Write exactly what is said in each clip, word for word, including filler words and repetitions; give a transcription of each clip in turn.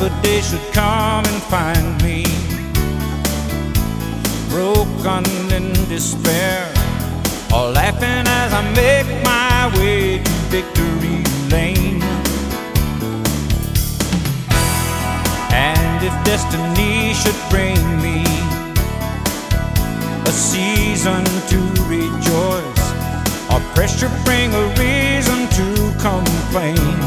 the day should come and find me broken in despair, or laughing as I make my way to victory lane. And if destiny should bring me a season to rejoice, or pressure bring a reason to complain,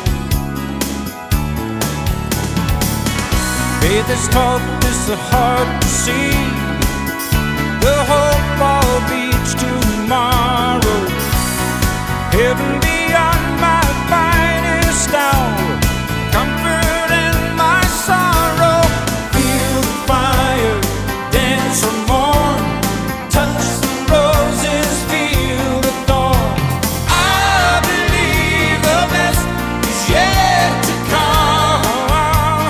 faith is taught, this is hard to see. The hope of each tomorrow, heaven beyond my finest hour, comfort in my sorrow. Feel the fire, dance or mourn, touch the roses, feel the thorn. I believe the best is yet to come.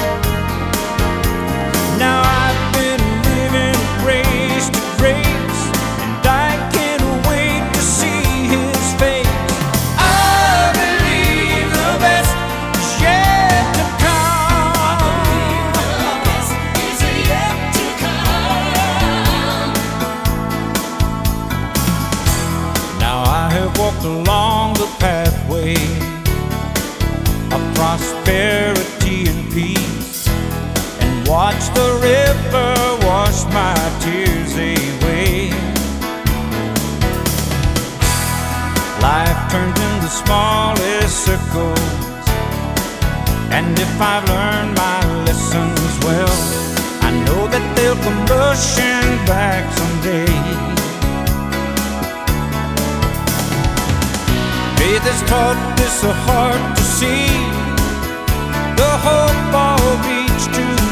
Now I've been living grace to grace, and I can't wait to see His face. I believe the best is yet to come. The best is yet to come. Now I have walked along the pathway of prosperity and peace, and watched the river wash my tears away. Life turns into smallest circles, and if I've learned my lessons well, I know that they'll come rushing back someday. Faith is taught, this is hard to see. The hope of each to